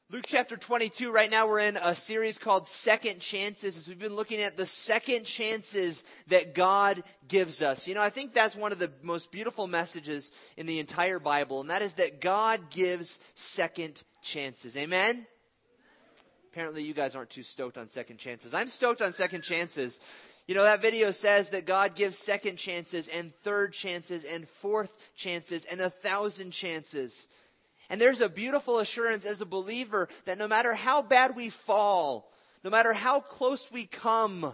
Luke chapter 22, right now we're in a series called Second Chances, as we've been looking at the second chances that God gives us. You know, I think that's one of the most beautiful messages in the entire Bible, and that is that God gives second chances. Amen? Apparently you guys aren't too stoked on second chances. I'm stoked on second chances. You know, that video says that God gives second chances and third chances and fourth chances and 1,000 chances. And there's a beautiful assurance as a believer that no matter how bad we fall, no matter how close we come,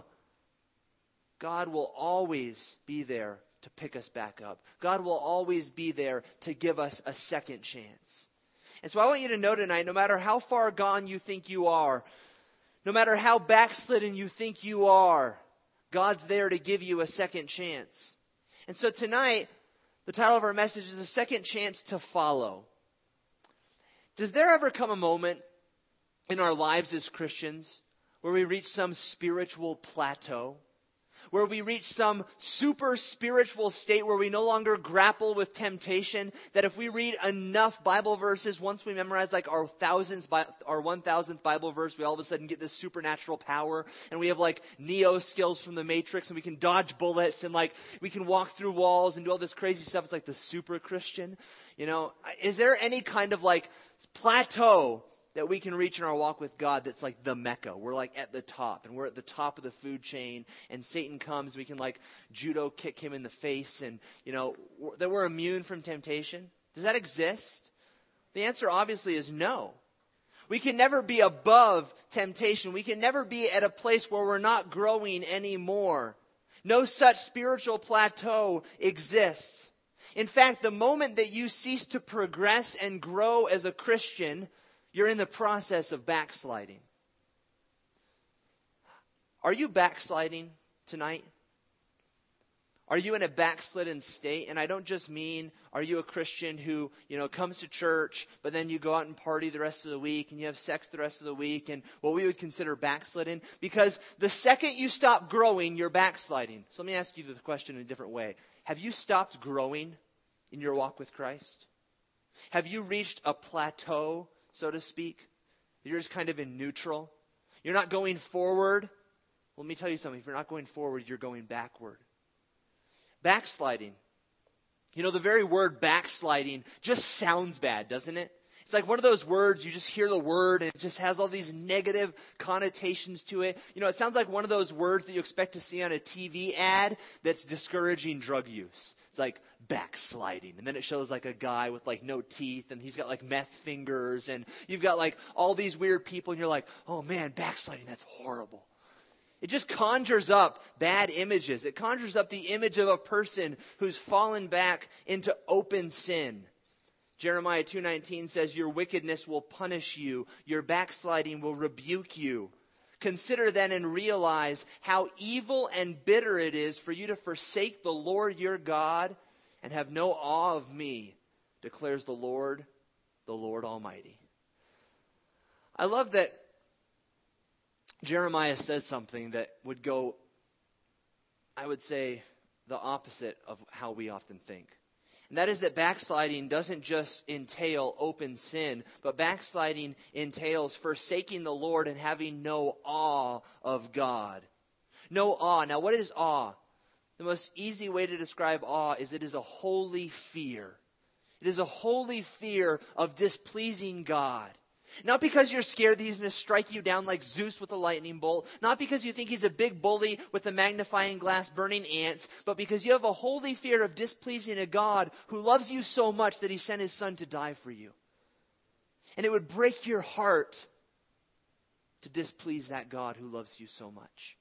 God will always be there to pick us back up. God will always be there to give us a second chance. And so I want you to know tonight, no matter how far gone you think you are, no matter how backslidden you think you are, God's there to give you a second chance. And so tonight, the title of our message is A Second Chance to Follow. Does there ever come a moment in our lives as Christians where we reach some spiritual plateau? Where we reach some super spiritual state where we no longer grapple with temptation? That if we read enough Bible verses, once we memorize like our 1,000th Bible verse, we all of a sudden get this supernatural power. And we have like Neo skills from the Matrix, and we can dodge bullets, and like we can walk through walls and do all this crazy stuff. It's like the super Christian. You know, is there any kind of like plateau that we can reach in our walk with God that's like the Mecca? We're like at the top, and we're at the top of the food chain, and Satan comes, we can like judo kick him in the face, and you know, that we're immune from temptation? Does that exist? The answer obviously is no. We can never be above temptation. We can never be at a place where we're not growing anymore. No such spiritual plateau exists. In fact, the moment that you cease to progress and grow as a Christian, you're in the process of backsliding. Are you backsliding tonight? Are you in a backslidden state? And I don't just mean, are you a Christian who, you know, comes to church, but then you go out and party the rest of the week, and you have sex the rest of the week, and what we would consider backslidden? Because the second you stop growing, you're backsliding. So let me ask you the question in a different way. Have you stopped growing in your walk with Christ? Have you reached a plateau, so to speak? You're just kind of in neutral. You're not going forward. Well, let me tell you something. If you're not going forward, you're going backward. Backsliding. You know, the very word backsliding just sounds bad, doesn't it? It's like one of those words, you just hear the word and it just has all these negative connotations to it. You know, it sounds like one of those words that you expect to see on a TV ad that's discouraging drug use. It's like backsliding. And then it shows like a guy with like no teeth, and he's got like meth fingers, and you've got like all these weird people, and you're like, oh man, backsliding, that's horrible. It just conjures up bad images. It conjures up the image of a person who's fallen back into open sin. Jeremiah 2:19 says, your wickedness will punish you. Your backsliding will rebuke you. Consider then and realize how evil and bitter it is for you to forsake the Lord your God and have no awe of me, declares the Lord Almighty. I love that Jeremiah says something that would go, I would say, the opposite of how we often think. And that is that backsliding doesn't just entail open sin, but backsliding entails forsaking the Lord and having no awe of God. No awe. Now, what is awe? The most easy way to describe awe is it is a holy fear. It is a holy fear of displeasing God. Not because you're scared that he's going to strike you down like Zeus with a lightning bolt. Not because you think he's a big bully with a magnifying glass burning ants. But because you have a holy fear of displeasing a God who loves you so much that he sent his son to die for you. And it would break your heart to displease that God who loves you so much.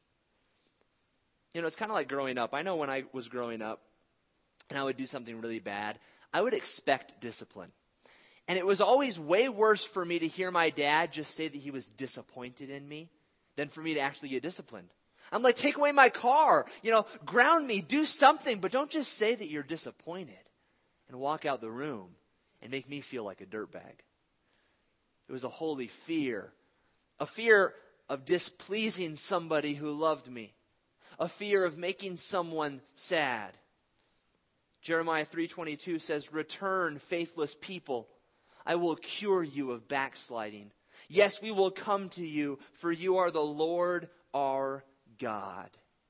You know, it's kind of like growing up. I know when I was growing up and I would do something really bad, I would expect discipline. And it was always way worse for me to hear my dad just say that he was disappointed in me than for me to actually get disciplined. I'm like, take away my car, you know, ground me, do something, but don't just say that you're disappointed and walk out the room and make me feel like a dirtbag. It was a holy fear, a fear of displeasing somebody who loved me, a fear of making someone sad. Jeremiah 3:22 says, return, faithless people. I will cure you of backsliding. Yes, we will come to you, for you are the Lord our God.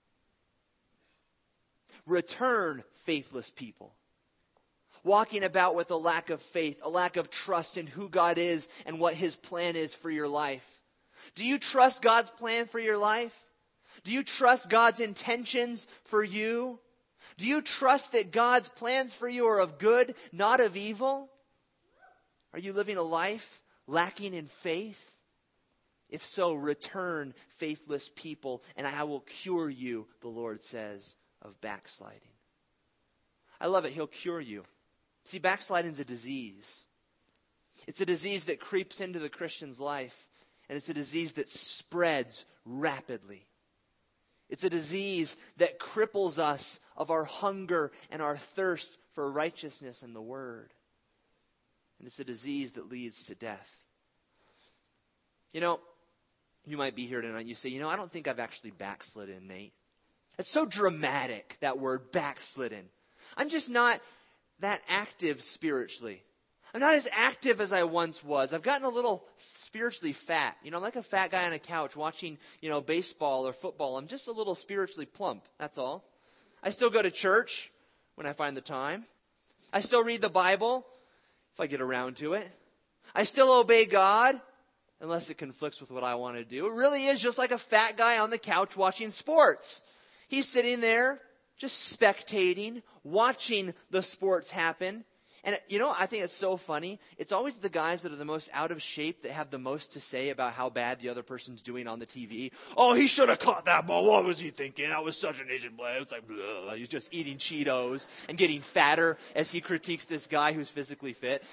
Return, faithless people, walking about with a lack of faith, a lack of trust in who God is and what his plan is for your life. Do you trust God's plan for your life? Do you trust God's intentions for you? Do you trust that God's plans for you are of good, not of evil? Are you living a life lacking in faith? If so, return, faithless people, and I will cure you, the Lord says, of backsliding. I love it. He'll cure you. See, backsliding is a disease. It's a disease that creeps into the Christian's life, and it's a disease that spreads rapidly. It's a disease that cripples us of our hunger and our thirst for righteousness and the Word. And it's a disease that leads to death. You know, you might be here tonight and you say, I don't think I've actually backslidden, Nate. It's so dramatic, that word, backslidden. I'm just not that active spiritually. I'm not as active as I once was. I've gotten a little spiritually fat. I'm like a fat guy on a couch watching, baseball or football. I'm just a little spiritually plump. That's all. I still go to church when I find the time. I still read the Bible if I get around to it. I still obey God unless it conflicts with what I want to do. It really is just like a fat guy on the couch watching sports. He's sitting there just spectating, watching the sports happen. And, I think it's so funny. It's always the guys that are the most out of shape that have the most to say about how bad the other person's doing on the TV. Oh, he should have caught that ball. What was he thinking? That was such an easy play. It's like, blah. He's just eating Cheetos and getting fatter as he critiques this guy who's physically fit.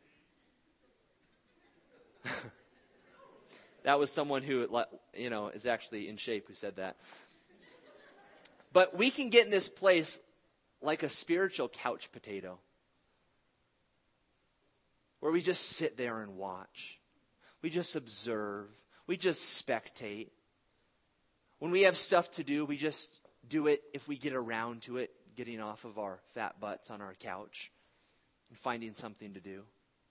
That was someone who, is actually in shape who said that. But we can get in this place like a spiritual couch potato, where we just sit there and watch. We just observe. We just spectate. When we have stuff to do, we just do it if we get around to it, getting off of our fat butts on our couch and finding something to do.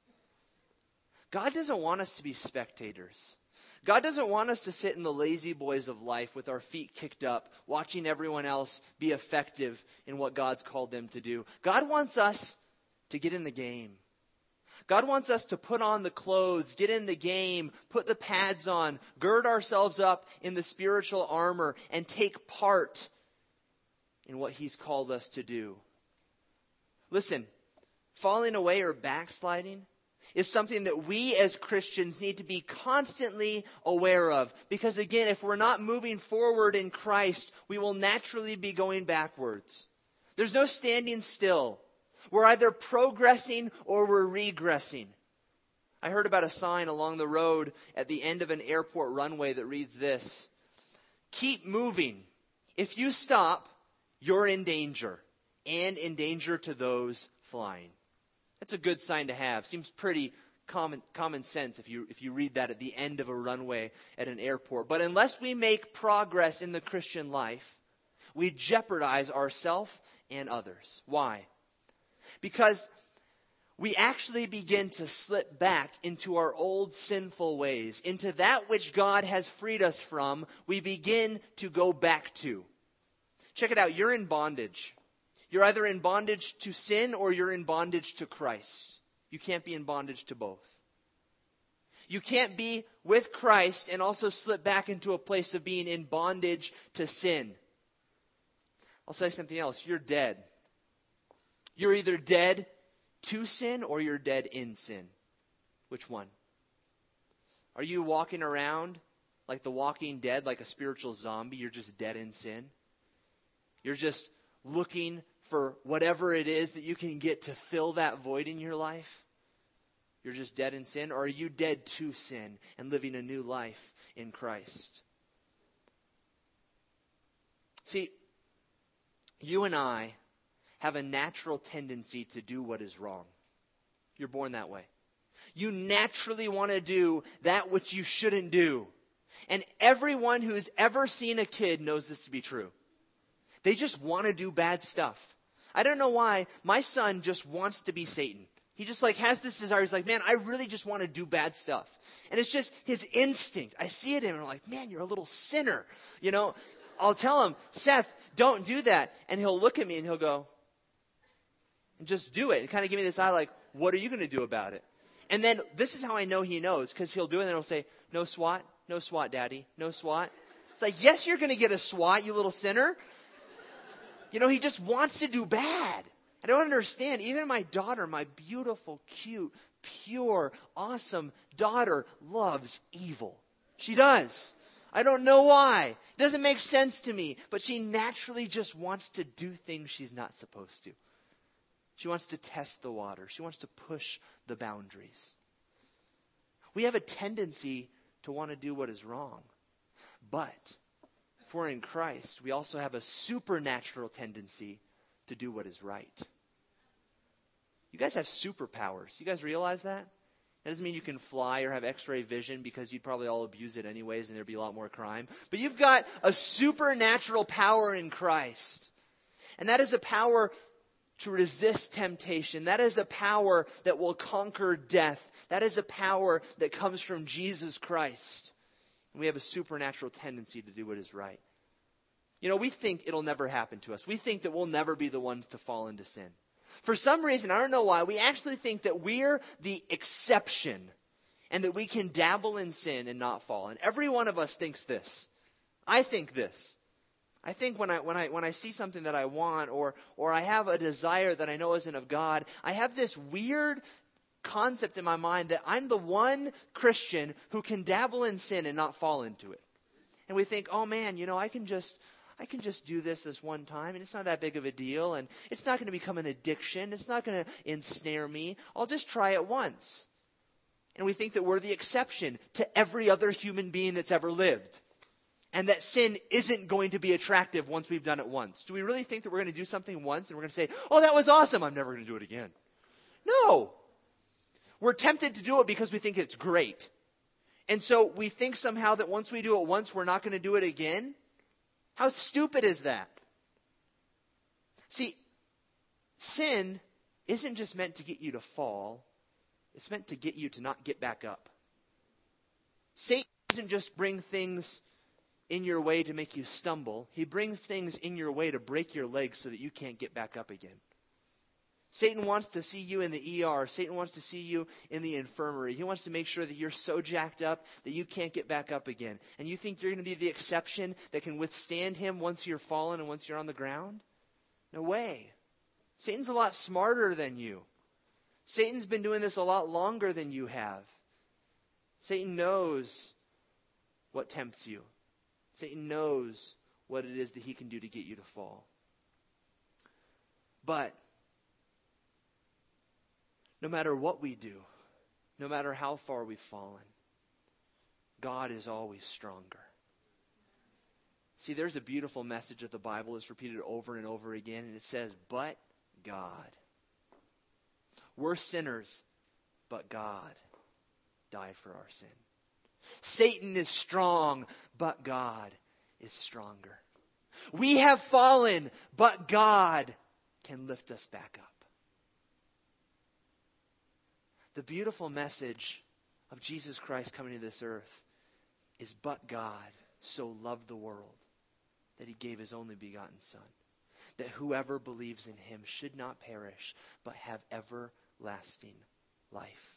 God doesn't want us to be spectators. God doesn't want us to sit in the lazy boys of life with our feet kicked up, watching everyone else be effective in what God's called them to do. God wants us to get in the game. God wants us to put on the clothes, get in the game, put the pads on, gird ourselves up in the spiritual armor, and take part in what he's called us to do. Listen, falling away or backsliding is something that we as Christians need to be constantly aware of. Because again, if we're not moving forward in Christ, we will naturally be going backwards. There's no standing still. We're either progressing or we're regressing. I heard about a sign along the road at the end of an airport runway that reads this: keep moving. If you stop, you're in danger, and in danger to those flying. That's a good sign to have. Seems pretty common sense if you read that at the end of a runway at an airport. But unless we make progress in the Christian life, we jeopardize ourselves and others. Why? Because we actually begin to slip back into our old sinful ways, into that which God has freed us from. We begin to go back to. Check it out. You're in bondage. You're either in bondage to sin or you're in bondage to Christ. You can't be in bondage to both. You can't be with Christ and also slip back into a place of being in bondage to sin. I'll say something else. You're dead. You're either dead to sin or you're dead in sin. Which one? Are you walking around like the Walking Dead, like a spiritual zombie? You're just dead in sin. You're just looking for whatever it is that you can get to fill that void in your life. You're just dead in sin. Or are you dead to sin and living a new life in Christ? See, you and I have a natural tendency to do what is wrong. You're born that way. You naturally want to do that which you shouldn't do. And everyone who's ever seen a kid knows this to be true. They just want to do bad stuff. I don't know why. My son just wants to be Satan. He just like has this desire. He's like, man, I really just want to do bad stuff. And it's just his instinct. I see it in him and I'm like, man, you're a little sinner. You know, I'll tell him, Seth, don't do that. And he'll look at me and he'll go, and just do it. And kind of give me this eye like, what are you going to do about it? And then this is how I know he knows, because he'll do it and then he'll say, no SWAT, daddy, no SWAT. It's like, yes, you're going to get a SWAT, you little sinner. You know, he just wants to do bad. I don't understand. Even my daughter, my beautiful, cute, pure, awesome daughter loves evil. She does. I don't know why. It doesn't make sense to me. But she naturally just wants to do things she's not supposed to. She wants to test the water. She wants to push the boundaries. We have a tendency to want to do what is wrong. But if we're in Christ, we also have a supernatural tendency to do what is right. You guys have superpowers. You guys realize that? That doesn't mean you can fly or have x-ray vision, because you'd probably all abuse it anyways and there'd be a lot more crime. But you've got a supernatural power in Christ. And that is a power to resist temptation. That is a power that will conquer death. That is a power that comes from Jesus Christ. And we have a supernatural tendency to do what is right. You know, we think it'll never happen to us. We think that we'll never be the ones to fall into sin. For some reason, I don't know why, we actually think that we're the exception and that we can dabble in sin and not fall. And every one of us thinks this. I think this. I think when I see something that I want or I have a desire that I know isn't of God, I have this weird concept in my mind that I'm the one Christian who can dabble in sin and not fall into it. And we think, oh man, you know, I can just do this one time, and it's not that big of a deal, and it's not going to become an addiction. It's not going to ensnare me. I'll just try it once. And we think that we're the exception to every other human being that's ever lived. And that sin isn't going to be attractive once we've done it once. Do we really think that we're going to do something once and we're going to say, oh, that was awesome, I'm never going to do it again? No. We're tempted to do it because we think it's great. And so we think somehow that once we do it once, we're not going to do it again. How stupid is that? See, sin isn't just meant to get you to fall. It's meant to get you to not get back up. Satan doesn't just bring things in your way to make you stumble. He brings things in your way to break your legs so that you can't get back up again. Satan wants to see you in the ER. Satan wants to see you in the infirmary. He wants to make sure that you're so jacked up that you can't get back up again. And you think you're going to be the exception that can withstand him once you're fallen and once you're on the ground? No way. Satan's a lot smarter than you. Satan's been doing this a lot longer than you have. Satan knows what tempts you. Satan knows what it is that he can do to get you to fall. But no matter what we do, no matter how far we've fallen, God is always stronger. See, there's a beautiful message that the Bible is repeated over and over again, and it says, but God. We're sinners, but God died for our sin. Satan is strong, but God is stronger. We have fallen, but God can lift us back up. The beautiful message of Jesus Christ coming to this earth is, but God so loved the world that he gave his only begotten Son, that whoever believes in him should not perish, but have everlasting life.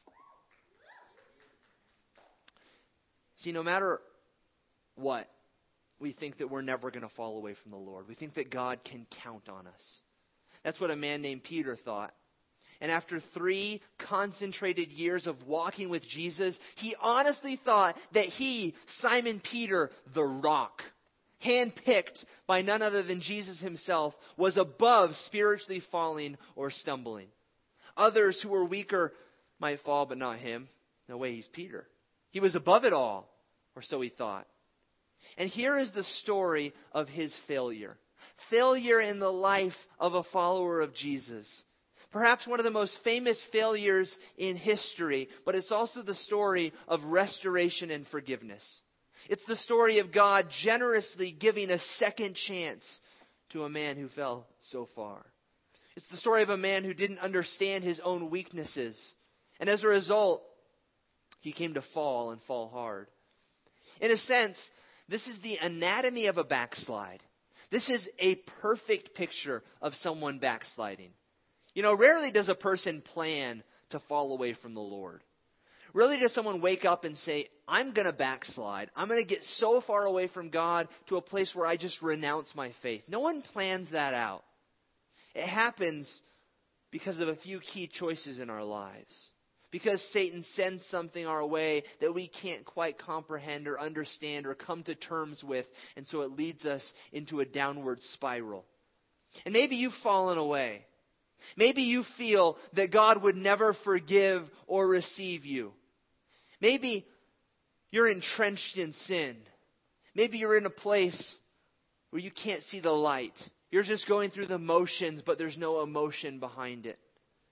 See, no matter what, we think that we're never going to fall away from the Lord. We think that God can count on us. That's what a man named Peter thought. And after 3 concentrated years of walking with Jesus, he honestly thought that he, Simon Peter, the rock, handpicked by none other than Jesus himself, was above spiritually falling or stumbling. Others who were weaker might fall, but not him. No way, he's Peter. He was above it all, or so he thought. And here is the story of his failure. Failure in the life of a follower of Jesus. Perhaps one of the most famous failures in history, but it's also the story of restoration and forgiveness. It's the story of God generously giving a second chance to a man who fell so far. It's the story of a man who didn't understand his own weaknesses. And as a result, he came to fall and fall hard. In a sense, this is the anatomy of a backslide. This is a perfect picture of someone backsliding. Rarely does a person plan to fall away from the Lord. Rarely does someone wake up and say, I'm going to backslide. I'm going to get so far away from God to a place where I just renounce my faith. No one plans that out. It happens because of a few key choices in our lives. Because Satan sends something our way that we can't quite comprehend or understand or come to terms with. And so it leads us into a downward spiral. And maybe you've fallen away. Maybe you feel that God would never forgive or receive you. Maybe you're entrenched in sin. Maybe you're in a place where you can't see the light. You're just going through the motions, but there's no emotion behind it.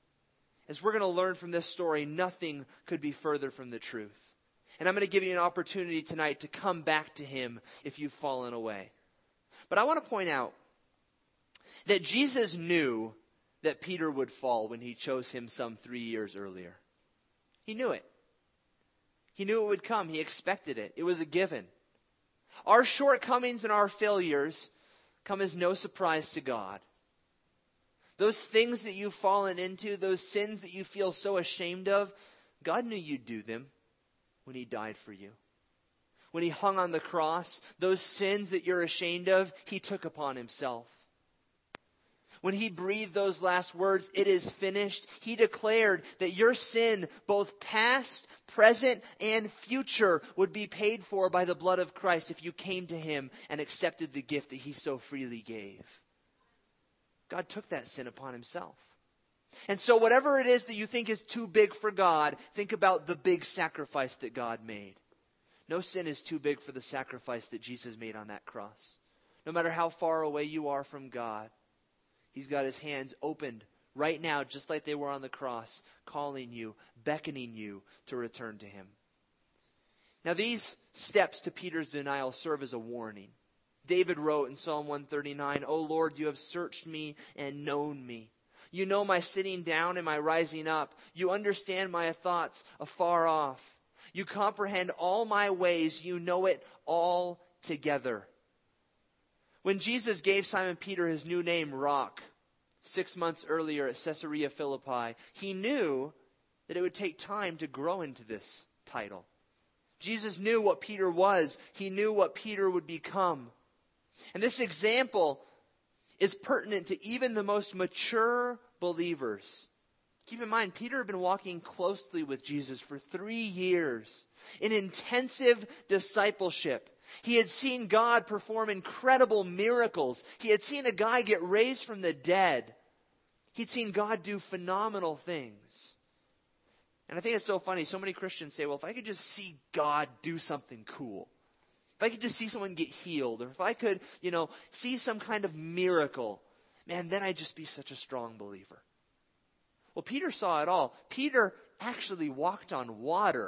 As we're going to learn from this story, nothing could be further from the truth. And I'm going to give you an opportunity tonight to come back to Him if you've fallen away. But I want to point out that Jesus knew that Peter would fall when He chose him some 3 years earlier. He knew it. He knew it would come. He expected it. It was a given. Our shortcomings and our failures come as no surprise to God. Those things that you've fallen into, those sins that you feel so ashamed of, God knew you'd do them when He died for you. When He hung on the cross, those sins that you're ashamed of, He took upon Himself. When He breathed those last words, "It is finished," He declared that your sin, both past, present, and future, would be paid for by the blood of Christ if you came to Him and accepted the gift that He so freely gave. God took that sin upon Himself. And so whatever it is that you think is too big for God, think about the big sacrifice that God made. No sin is too big for the sacrifice that Jesus made on that cross. No matter how far away you are from God, He's got His hands opened right now, just like they were on the cross, calling you, beckoning you to return to Him. Now these steps to Peter's denial serve as a warning. David wrote in Psalm 139, "O Lord, you have searched me and known me. You know my sitting down and my rising up. You understand my thoughts afar off. You comprehend all my ways. You know it all together." When Jesus gave Simon Peter his new name, Rock, 6 months earlier at Caesarea Philippi, He knew that it would take time to grow into this title. Jesus knew what Peter was. He knew what Peter would become. And this example is pertinent to even the most mature believers. Keep in mind, Peter had been walking closely with Jesus for 3 years in intensive discipleship. He had seen God perform incredible miracles. He had seen a guy get raised from the dead. He'd seen God do phenomenal things. And I think it's so funny. So many Christians say, well, if I could just see God do something cool. If I could just see someone get healed. Or if I could, see some kind of miracle. Man, then I'd just be such a strong believer. Well, Peter saw it all. Peter actually walked on water.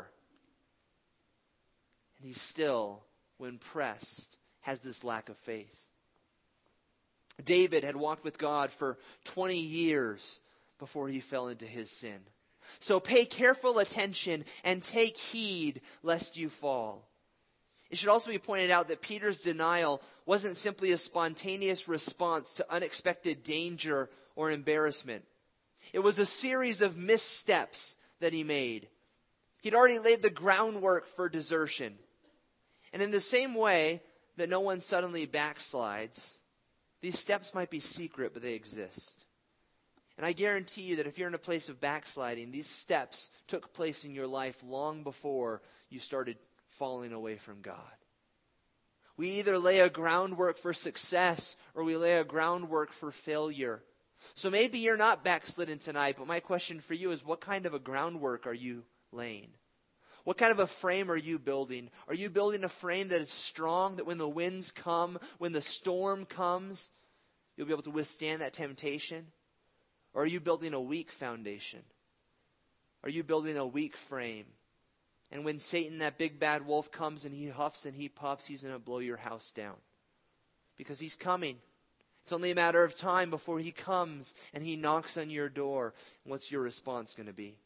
And he still, when pressed, has this lack of faith. David had walked with God for 20 years before he fell into his sin. So pay careful attention and take heed lest you fall. It should also be pointed out that Peter's denial wasn't simply a spontaneous response to unexpected danger or embarrassment. It was a series of missteps that he made. He'd already laid the groundwork for desertion. And in the same way that no one suddenly backslides, these steps might be secret, but they exist. And I guarantee you that if you're in a place of backsliding, these steps took place in your life long before you started falling away from God. We either lay a groundwork for success or we lay a groundwork for failure. So maybe you're not backslidden tonight, but my question for you is, what kind of a groundwork are you laying? What kind of a frame are you building? Are you building a frame that is strong, that when the winds come, when the storm comes, you'll be able to withstand that temptation? Or are you building a weak foundation? Are you building a weak frame? And when Satan, that big bad wolf, comes and he huffs and he puffs, he's going to blow your house down. Because he's coming. It's only a matter of time before he comes and he knocks on your door. What's your response going to be?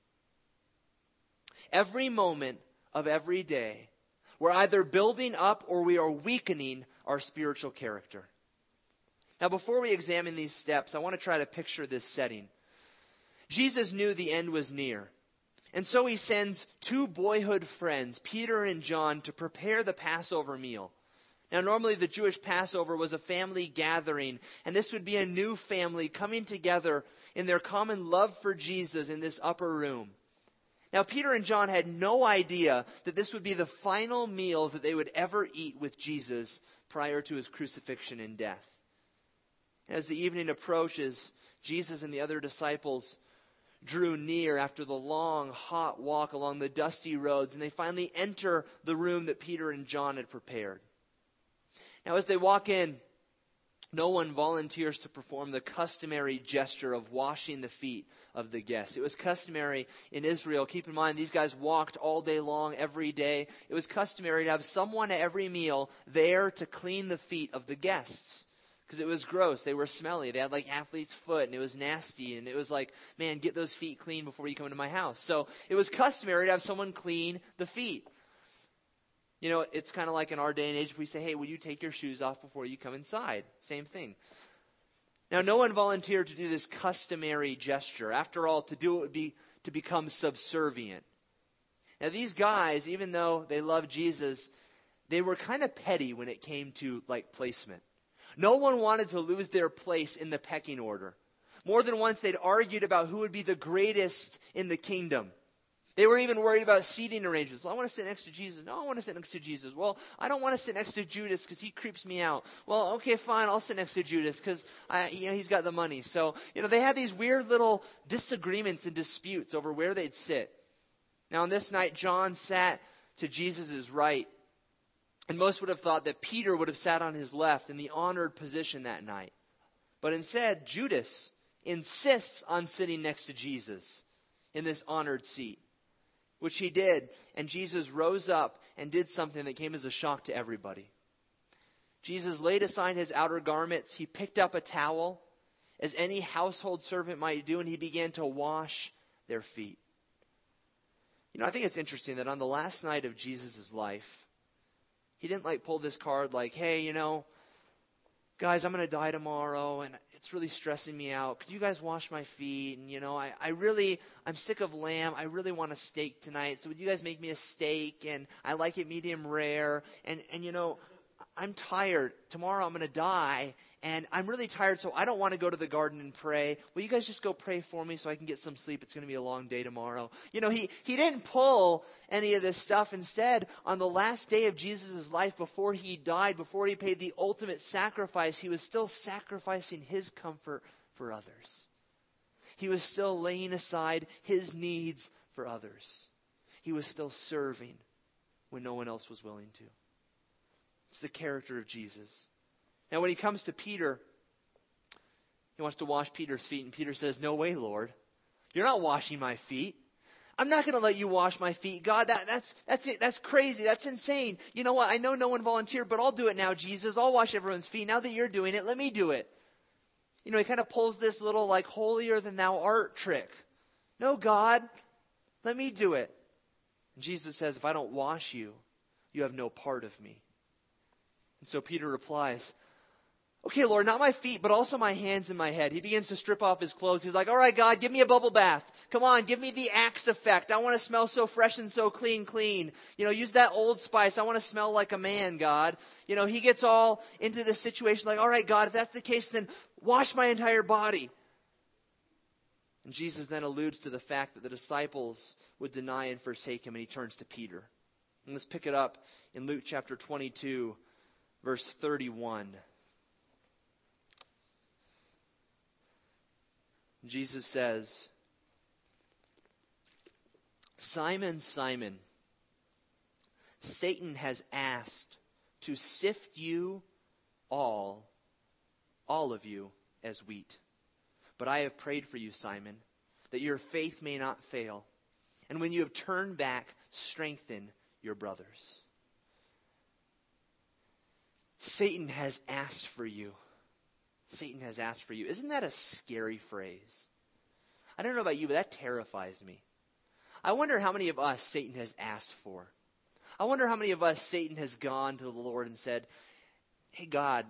Every moment of every day, we're either building up or we are weakening our spiritual character. Now, before we examine these steps, I want to try to picture this setting. Jesus knew the end was near. And so he sends two boyhood friends, Peter and John, to prepare the Passover meal. Now, normally the Jewish Passover was a family gathering, and this would be a new family coming together in their common love for Jesus in this upper room. Now, Peter and John had no idea that this would be the final meal that they would ever eat with Jesus prior to his crucifixion and death. As the evening approaches, Jesus and the other disciples drew near after the long, hot walk along the dusty roads, and they finally enter the room that Peter and John had prepared. Now, as they walk in, no one volunteers to perform the customary gesture of washing the feet of the guests. It was customary in Israel. Keep in mind, these guys walked all day long, every day. It was customary to have someone at every meal there to clean the feet of the guests. Because it was gross. They were smelly. They had like athlete's foot, and it was nasty. And it was like, man, get those feet clean before you come into my house. So it was customary to have someone clean the feet. You know, it's kind of like in our day and age if we say, hey, will you take your shoes off before you come inside? Same thing. Now, no one volunteered to do this customary gesture. After all, to do it would be to become subservient. Now, these guys, even though they loved Jesus, they were kind of petty when it came to like placement. No one wanted to lose their place in the pecking order. More than once, they'd argued about who would be the greatest in the kingdom. They were even worried about seating arrangements. Well, I want to sit next to Jesus. No, I want to sit next to Jesus. Well, I don't want to sit next to Judas because he creeps me out. Well, okay, fine, I'll sit next to Judas because he's got the money. So, they had these weird little disagreements and disputes over where they'd sit. Now, on this night, John sat to Jesus' right. And most would have thought that Peter would have sat on his left in the honored position that night. But instead, Judas insists on sitting next to Jesus in this honored seat, which he did. And Jesus rose up and did something that came as a shock to everybody. Jesus laid aside his outer garments. He picked up a towel, as any household servant might do, and he began to wash their feet. I think it's interesting that on the last night of Jesus' life, he didn't pull this card like, hey, guys, I'm going to die tomorrow and it's really stressing me out. Could you guys wash my feet? And, I'm sick of lamb. I really want a steak tonight. So would you guys make me a steak? And I like it medium rare. And I'm tired. Tomorrow I'm going to die. And I'm really tired, so I don't want to go to the garden and pray. Will you guys just go pray for me so I can get some sleep? It's going to be a long day tomorrow. He didn't pull any of this stuff. Instead, on the last day of Jesus' life, before he died, before he paid the ultimate sacrifice, he was still sacrificing his comfort for others. He was still laying aside his needs for others. He was still serving when no one else was willing to. It's the character of Jesus. Now, when he comes to Peter, he wants to wash Peter's feet. And Peter says, no way, Lord. You're not washing my feet. I'm not going to let you wash my feet. God, that's it. That's crazy. That's insane. You know what? I know no one volunteered, but I'll do it now, Jesus. I'll wash everyone's feet. Now that you're doing it, let me do it. He kind of pulls this little holier than thou art trick. No, God, let me do it. And Jesus says, if I don't wash you, you have no part of me. And so Peter replies, okay, Lord, not my feet, but also my hands and my head. He begins to strip off his clothes. He's like, all right, God, give me a bubble bath. Come on, give me the Axe effect. I want to smell so fresh and so clean. Use that Old Spice. I want to smell like a man, God. He gets all into this situation like, all right, God, if that's the case, then wash my entire body. And Jesus then alludes to the fact that the disciples would deny and forsake him, and he turns to Peter. And let's pick it up in Luke chapter 22, verse 31. Jesus says, Simon, Simon, Satan has asked to sift you all of you as wheat. But I have prayed for you, Simon, that your faith may not fail. And when you have turned back, strengthen your brothers. Satan has asked for you. Satan has asked for you. Isn't that a scary phrase? I don't know about you, but that terrifies me. I wonder how many of us Satan has asked for. I wonder how many of us Satan has gone to the Lord and said, hey, God,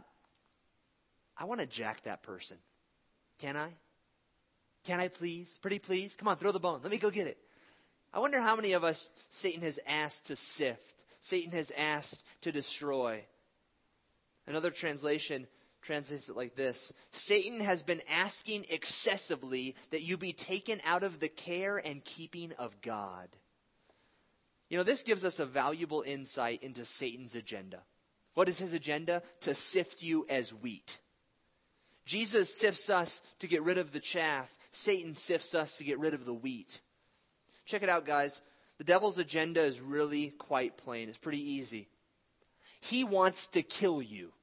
I want to jack that person. Can I? Can I please? Pretty please? Come on, throw the bone. Let me go get it. I wonder how many of us Satan has asked to sift. Satan has asked to destroy. Another translation translates it like this. Satan has been asking excessively that you be taken out of the care and keeping of God. You know, this gives us a valuable insight into Satan's agenda. What is his agenda? To sift you as wheat. Jesus sifts us to get rid of the chaff. Satan sifts us to get rid of the wheat. Check it out, guys. The devil's agenda is really quite plain. It's pretty easy. He wants to kill you.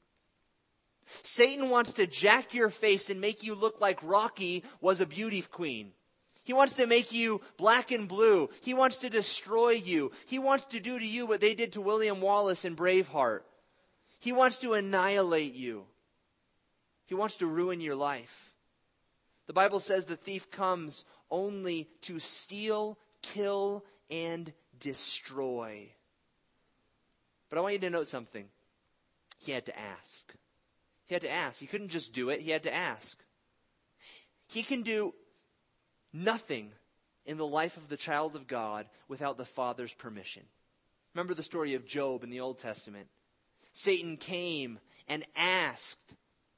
Satan wants to jack your face and make you look like Rocky was a beauty queen. He wants to make you black and blue. He wants to destroy you. He wants to do to you what they did to William Wallace in Braveheart. He wants to annihilate you. He wants to ruin your life. The Bible says the thief comes only to steal, kill, and destroy. But I want you to note something. He had to ask. He had to ask. He couldn't just do it. He had to ask. He can do nothing in the life of the child of God without the Father's permission. Remember the story of Job in the Old Testament. Satan came and asked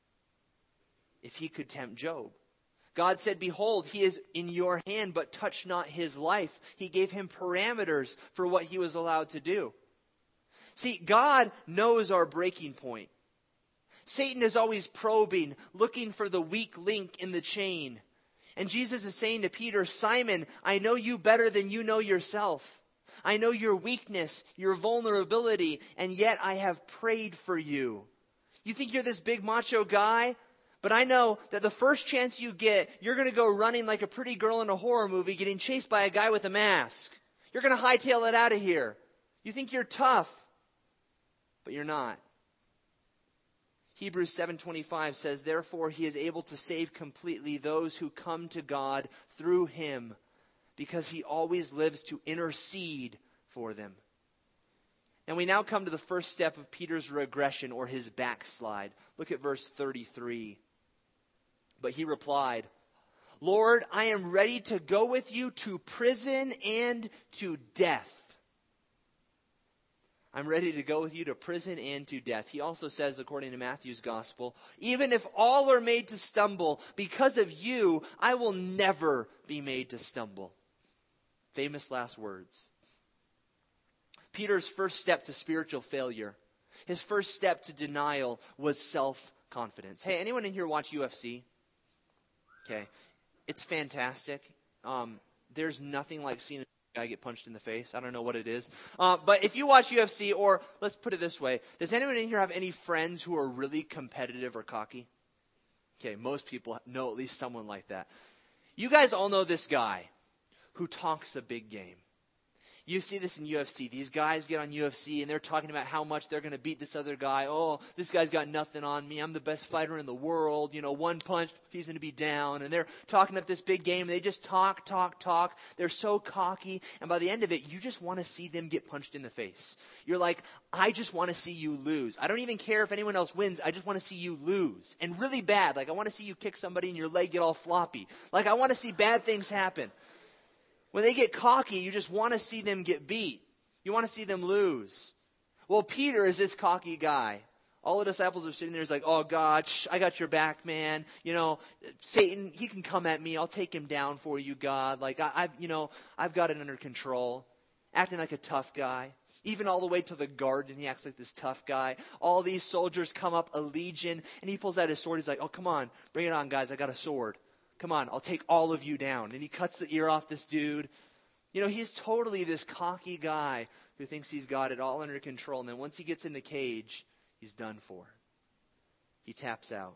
if he could tempt Job. God said, behold, he is in your hand, but touch not his life. He gave him parameters for what he was allowed to do. See, God knows our breaking point. Satan is always probing, looking for the weak link in the chain. And Jesus is saying to Peter, Simon, I know you better than you know yourself. I know your weakness, your vulnerability, and yet I have prayed for you. You think you're this big macho guy? But I know that the first chance you get, you're going to go running like a pretty girl in a horror movie getting chased by a guy with a mask. You're going to hightail it out of here. You think you're tough, but you're not. Hebrews 7:25 says, therefore he is able to save completely those who come to God through him, because he always lives to intercede for them. And we now come to the first step of Peter's regression, or his backslide. Look at verse 33. But he replied, Lord, I am ready to go with you to prison and to death. I'm ready to go with you to prison and to death. He also says, according to Matthew's gospel, even if all are made to stumble, because of you, I will never be made to stumble. Famous last words. Peter's first step to spiritual failure, his first step to denial, was self-confidence. Hey, anyone in here watch UFC? Okay. It's fantastic. There's nothing like seeing a guy get punched in the face. I don't know what it is. But if you watch UFC, or let's put it this way, does anyone in here have any friends who are really competitive or cocky? Okay, most people know at least someone like that. You guys all know this guy who talks a big game. You see this in UFC. These guys get on UFC and they're talking about how much they're going to beat this other guy. Oh, this guy's got nothing on me. I'm the best fighter in the world. You know, one punch, he's going to be down. And they're talking up this big game. And they just talk. They're so cocky. And by the end of it, you just want to see them get punched in the face. You're like, I just want to see you lose. I don't even care if anyone else wins. I just want to see you lose. And really bad. Like, I want to see you kick somebody and your leg get all floppy. Like, I want to see bad things happen. When they get cocky, you just want to see them get beat. You want to see them lose. Well, Peter is this cocky guy. All the disciples are sitting there. He's like, oh, God, I got your back, man. You know, Satan, he can come at me. I'll take him down for you, God. Like, I've got it under control. Acting like a tough guy. Even all the way to the garden, he acts like this tough guy. All these soldiers come up, a legion, and he pulls out his sword. He's like, oh, come on, bring it on, guys. I got a sword. Come on, I'll take all of you down. And he cuts the ear off this dude. You know, he's totally this cocky guy who thinks he's got it all under control. And then once he gets in the cage, he's done for. He taps out.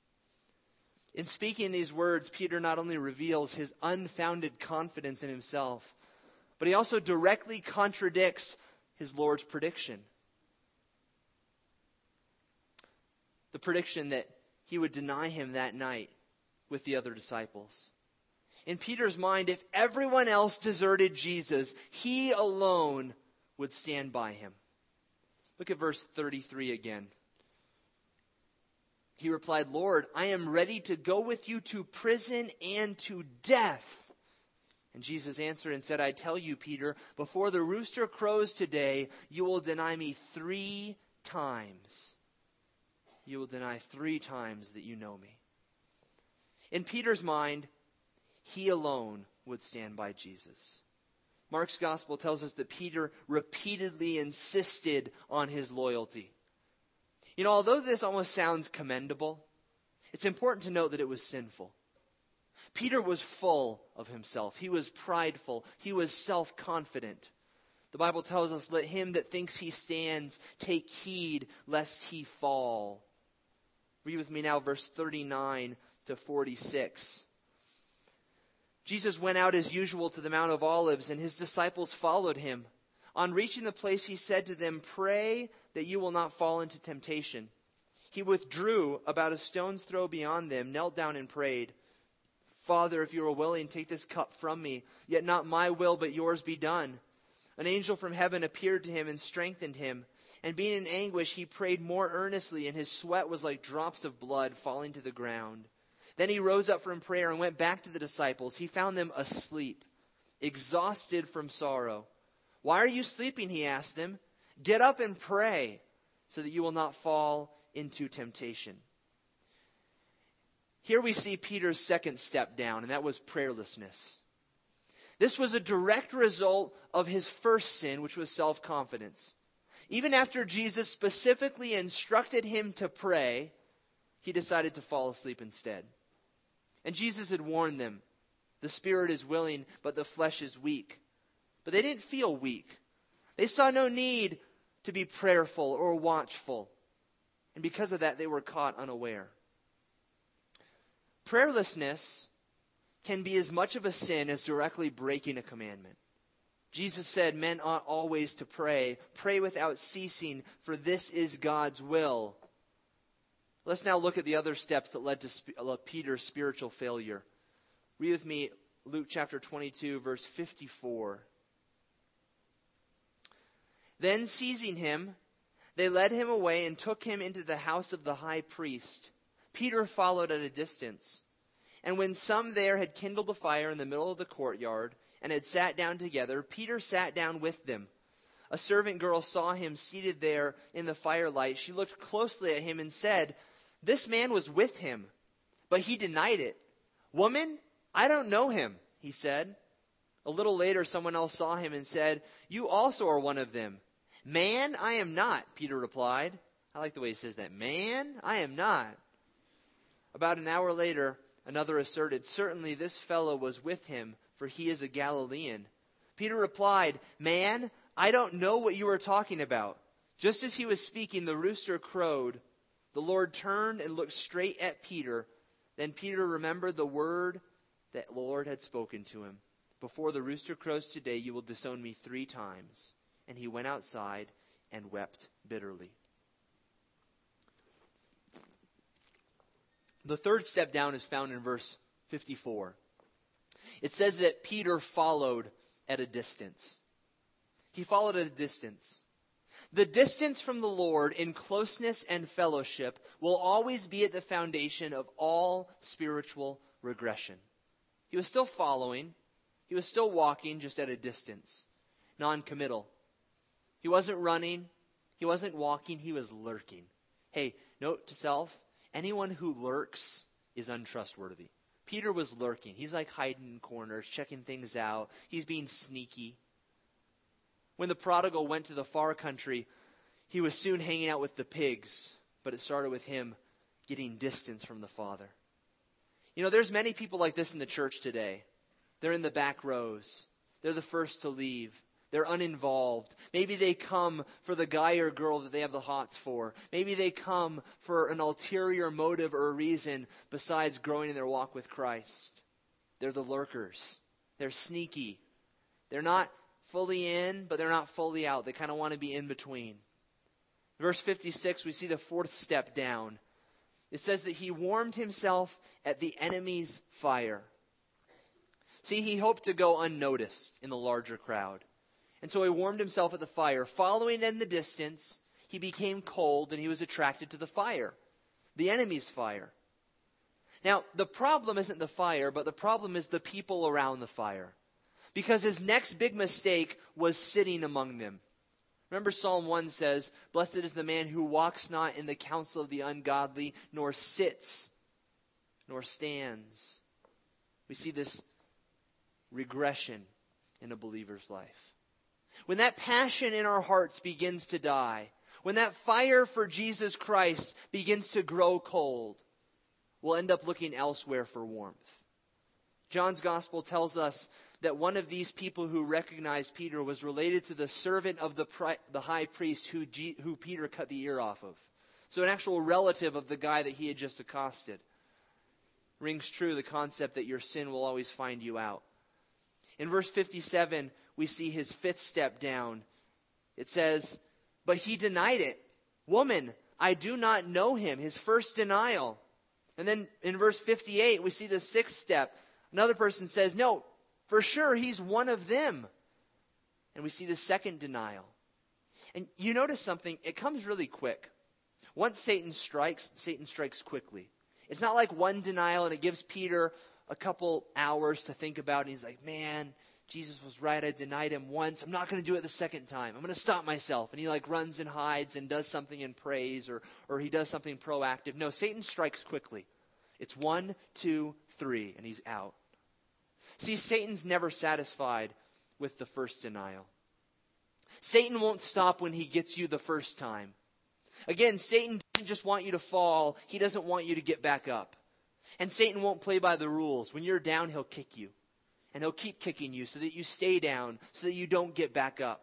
In speaking these words, Peter not only reveals his unfounded confidence in himself, but he also directly contradicts his Lord's prediction. The prediction that he would deny him that night with the other disciples. In Peter's mind, if everyone else deserted Jesus, he alone would stand by him. Look at verse 33 again. He replied, "Lord, I am ready to go with you to prison and to death." And Jesus answered and said, "I tell you, Peter, before the rooster crows today, you will deny me 3 times. You will deny 3 times that you know me." In Peter's mind, he alone would stand by Jesus. Mark's gospel tells us that Peter repeatedly insisted on his loyalty. You know, although this almost sounds commendable, it's important to note that it was sinful. Peter was full of himself. He was prideful. He was self-confident. The Bible tells us, "Let him that thinks he stands take heed lest he fall." Read with me now verse 39 to 46. Jesus went out as usual to the Mount of Olives, and his disciples followed him. On reaching the place, he said to them, "Pray that you will not fall into temptation." He withdrew about a stone's throw beyond them, knelt down and prayed, "Father, if you are willing, take this cup from me, yet not my will but yours be done." An angel from heaven appeared to him and strengthened him. And being in anguish, he prayed more earnestly, and his sweat was like drops of blood falling to the ground. Then he rose up from prayer and went back to the disciples. He found them asleep, exhausted from sorrow. "Why are you sleeping?" he asked them. "Get up and pray, so that you will not fall into temptation." Here we see Peter's second step down, and that was prayerlessness. This was a direct result of his first sin, which was self-confidence. Even after Jesus specifically instructed him to pray, he decided to fall asleep instead. And Jesus had warned them, "The spirit is willing, but the flesh is weak." But they didn't feel weak. They saw no need to be prayerful or watchful. And because of that, they were caught unaware. Prayerlessness can be as much of a sin as directly breaking a commandment. Jesus said, "Men ought always to pray. Pray without ceasing, for this is God's will." Let's now look at the other steps that led to Peter's spiritual failure. Read with me Luke chapter 22, verse 54. Then seizing him, they led him away and took him into the house of the high priest. Peter followed at a distance. And when some there had kindled a fire in the middle of the courtyard and had sat down together, Peter sat down with them. A servant girl saw him seated there in the firelight. She looked closely at him and said, "This man was with him." But he denied it. "Woman, I don't know him," he said. A little later, someone else saw him and said, "You also are one of them." "Man, I am not," Peter replied. I like the way he says that. "Man, I am not." About an hour later, another asserted, "Certainly this fellow was with him, for he is a Galilean." Peter replied, "Man, I don't know what you are talking about." Just as he was speaking, the rooster crowed. The Lord turned and looked straight at Peter. Then Peter remembered the word that the Lord had spoken to him. "Before the rooster crows today, you will disown me 3 times. And he went outside and wept bitterly. The third step down is found in verse 54. It says that Peter followed at a distance. He followed at a distance. The distance from the Lord in closeness and fellowship will always be at the foundation of all spiritual regression. He was still following. He was still walking, just at a distance. Non-committal. He wasn't running. He wasn't walking. He was lurking. Hey, note to self, anyone who lurks is untrustworthy. Peter was lurking. He's like hiding in corners, checking things out. He's being sneaky. When the prodigal went to the far country, he was soon hanging out with the pigs, but it started with him getting distance from the Father. You know, there's many people like this in the church today. They're in the back rows. They're the first to leave. They're uninvolved. Maybe they come for the guy or girl that they have the hots for. Maybe they come for an ulterior motive or a reason besides growing in their walk with Christ. They're the lurkers. They're sneaky. They're not fully in, but they're not fully out. They kind of want to be in between. Verse 56, we see the fourth step down. It says that he warmed himself at the enemy's fire. See, he hoped to go unnoticed in the larger crowd. And so he warmed himself at the fire. Following in the distance, he became cold and he was attracted to the fire, the enemy's fire. Now, the problem isn't the fire, but the problem is the people around the fire. Because his next big mistake was sitting among them. Remember Psalm 1 says, "Blessed is the man who walks not in the counsel of the ungodly, nor sits, nor stands." We see this regression in a believer's life. When that passion in our hearts begins to die, when that fire for Jesus Christ begins to grow cold, we'll end up looking elsewhere for warmth. John's gospel tells us that one of these people who recognized Peter was related to the servant of the high priest who Peter cut the ear off of. So an actual relative of the guy that he had just accosted. Rings true the concept that your sin will always find you out. In verse 57, we see his fifth step down. It says, "But he denied it. 'Woman, I do not know him.'" His first denial. And then in verse 58, we see the sixth step. Another person says, "No, for sure, he's one of them." And we see the second denial. And you notice something, it comes really quick. Once Satan strikes quickly. It's not like one denial and it gives Peter a couple hours to think about. And he's like, "Man, Jesus was right. I denied him once. I'm not going to do it the second time. I'm going to stop myself." And he runs and hides and does something and prays or he does something proactive. No, Satan strikes quickly. It's 1, 2, 3, and he's out. See, Satan's never satisfied with the first denial. Satan won't stop when he gets you the first time. Again, Satan doesn't just want you to fall. He doesn't want you to get back up. And Satan won't play by the rules. When you're down, he'll kick you. And he'll keep kicking you so that you stay down, so that you don't get back up.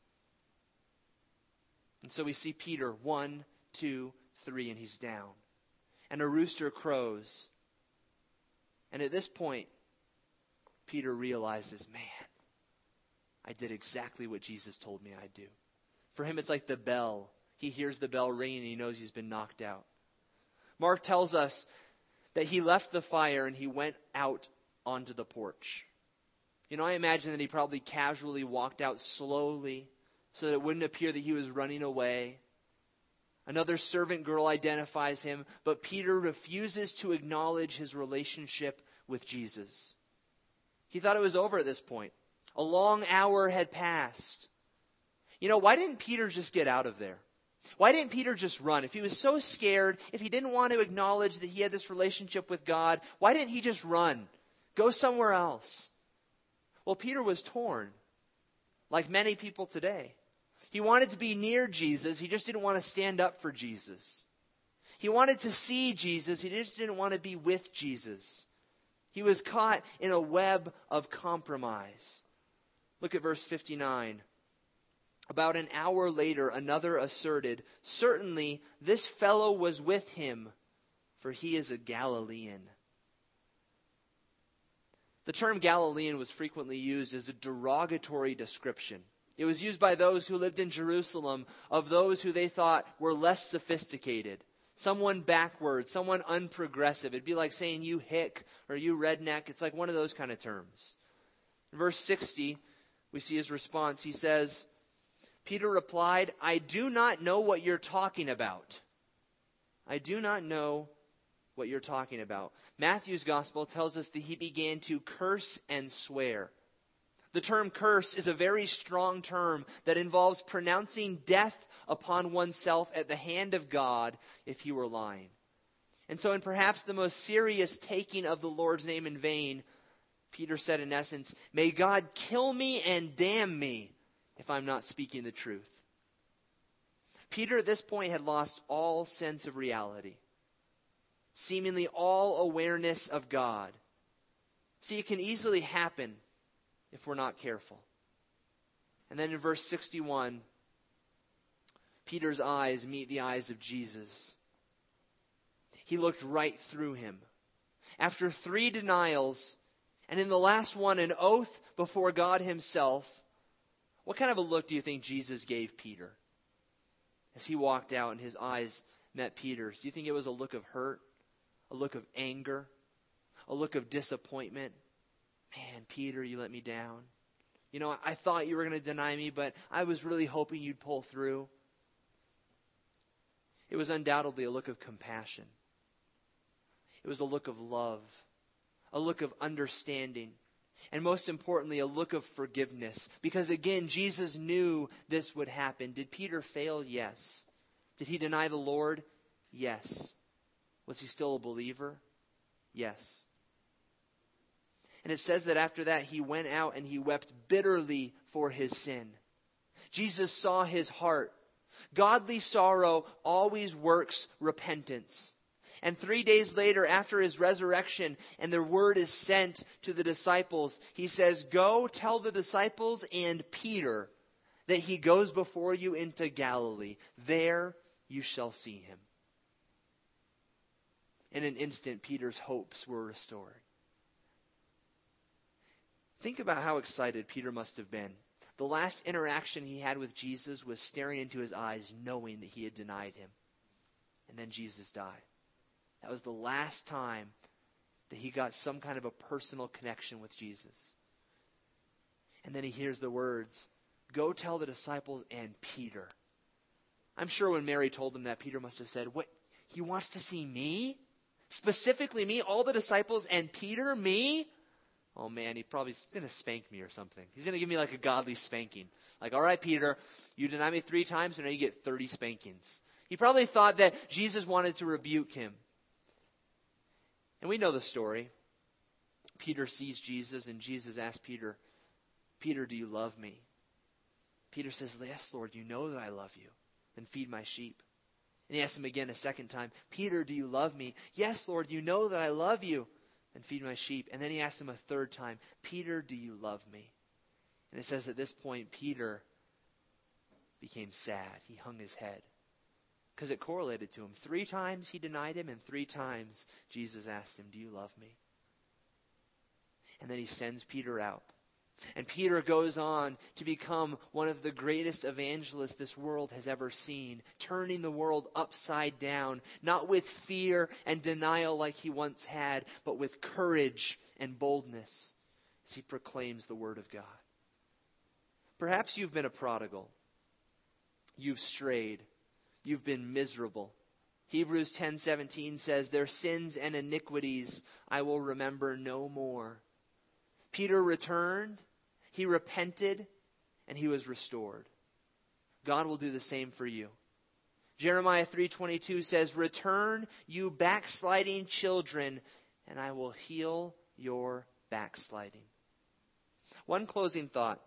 And so we see Peter, 1, 2, 3, and he's down. And a rooster crows. And at this point, Peter realizes, man, I did exactly what Jesus told me I'd do. For him, it's like the bell. He hears the bell ringing and he knows he's been knocked out. Mark tells us that he left the fire and he went out onto the porch. I imagine that he probably casually walked out slowly so that it wouldn't appear that he was running away. Another servant girl identifies him, but Peter refuses to acknowledge his relationship with Jesus. He thought it was over at this point. A long hour had passed. Why didn't Peter just get out of there? Why didn't Peter just run? If he was so scared, if he didn't want to acknowledge that he had this relationship with God, why didn't he just run? Go somewhere else. Well, Peter was torn, like many people today. He wanted to be near Jesus. He just didn't want to stand up for Jesus. He wanted to see Jesus. He just didn't want to be with Jesus. He was caught in a web of compromise. Look at verse 59. About an hour later, another asserted, "Certainly this fellow was with him, for he is a Galilean." The term Galilean was frequently used as a derogatory description. It was used by those who lived in Jerusalem of those who they thought were less sophisticated. Someone backward, someone unprogressive. It'd be like saying you hick or you redneck. It's like one of those kind of terms. In verse 60, we see his response. He says, Peter replied, "I do not know what you're talking about." I do not know what you're talking about. Matthew's gospel tells us that he began to curse and swear. The term curse is a very strong term that involves pronouncing death upon oneself at the hand of God if he were lying. And so in perhaps the most serious taking of the Lord's name in vain, Peter said in essence, "May God kill me and damn me if I'm not speaking the truth." Peter at this point had lost all sense of reality, seemingly all awareness of God. See, it can easily happen if we're not careful. And then in verse 61, Peter's eyes meet the eyes of Jesus. He looked right through him. After 3 denials, and in the last one, an oath before God himself, what kind of a look do you think Jesus gave Peter as he walked out and his eyes met Peter's? Do you think it was a look of hurt, a look of anger, a look of disappointment? Man, Peter, you let me down. You know, I thought you were going to deny me, but I was really hoping you'd pull through. It was undoubtedly a look of compassion. It was a look of love, a look of understanding, and most importantly, a look of forgiveness. Because again, Jesus knew this would happen. Did Peter fail? Yes. Did he deny the Lord? Yes. Was he still a believer? Yes. And it says that after that, he went out and he wept bitterly for his sin. Jesus saw his heart. Godly sorrow always works repentance. And 3 days later, after his resurrection, and the word is sent to the disciples, he says, "Go tell the disciples and Peter that he goes before you into Galilee. There you shall see him." In an instant, Peter's hopes were restored. Think about how excited Peter must have been. The last interaction he had with Jesus was staring into his eyes, knowing that he had denied him. And then Jesus died. That was the last time that he got some kind of a personal connection with Jesus. And then he hears the words, "Go tell the disciples and Peter." I'm sure when Mary told him that, Peter must have said, "What? He wants to see me? Specifically me? All the disciples and Peter? Me? Oh man, he's probably going to spank me or something. He's going to give me like a godly spanking. Like, all right, Peter, you deny me 3 times, and now you get 30 spankings." He probably thought that Jesus wanted to rebuke him. And we know the story. Peter sees Jesus, and Jesus asks Peter, "Peter, do you love me?" Peter says, "Yes, Lord, you know that I love you. Then feed my sheep." And he asks him again a second time, "Peter, do you love me?" "Yes, Lord, you know that I love you. And feed my sheep." And then he asks him a third time, "Peter, do you love me?" And it says at this point, Peter became sad. He hung his head. Because it correlated to him. 3 times he denied him, and 3 times Jesus asked him, "Do you love me?" And then he sends Peter out. And Peter goes on to become one of the greatest evangelists this world has ever seen, turning the world upside down, not with fear and denial like he once had, but with courage and boldness as he proclaims the word of God. Perhaps you've been a prodigal. You've strayed. You've been miserable. Hebrews 10:17 says, "Their sins and iniquities I will remember no more." Peter returned, he repented, and he was restored. God will do the same for you. Jeremiah 3:22 says, "Return, you backsliding children, and I will heal your backsliding." One closing thought.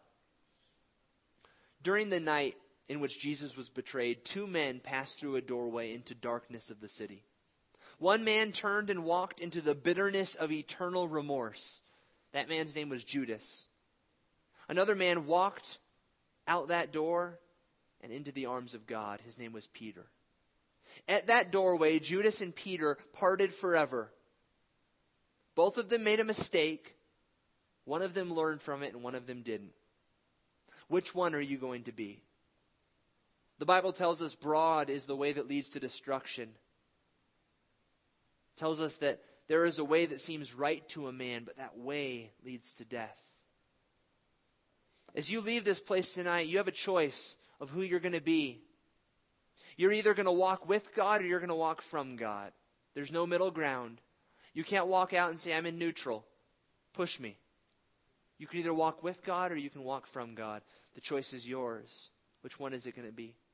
During the night in which Jesus was betrayed, 2 men passed through a doorway into darkness of the city. One man turned and walked into the bitterness of eternal remorse. That man's name was Judas. Another man walked out that door and into the arms of God. His name was Peter. At that doorway, Judas and Peter parted forever. Both of them made a mistake. One of them learned from it and one of them didn't. Which one are you going to be? The Bible tells us broad is the way that leads to destruction. It tells us that there is a way that seems right to a man, but that way leads to death. As you leave this place tonight, you have a choice of who you're going to be. You're either going to walk with God or you're going to walk from God. There's no middle ground. You can't walk out and say, "I'm in neutral. Push me." You can either walk with God or you can walk from God. The choice is yours. Which one is it going to be?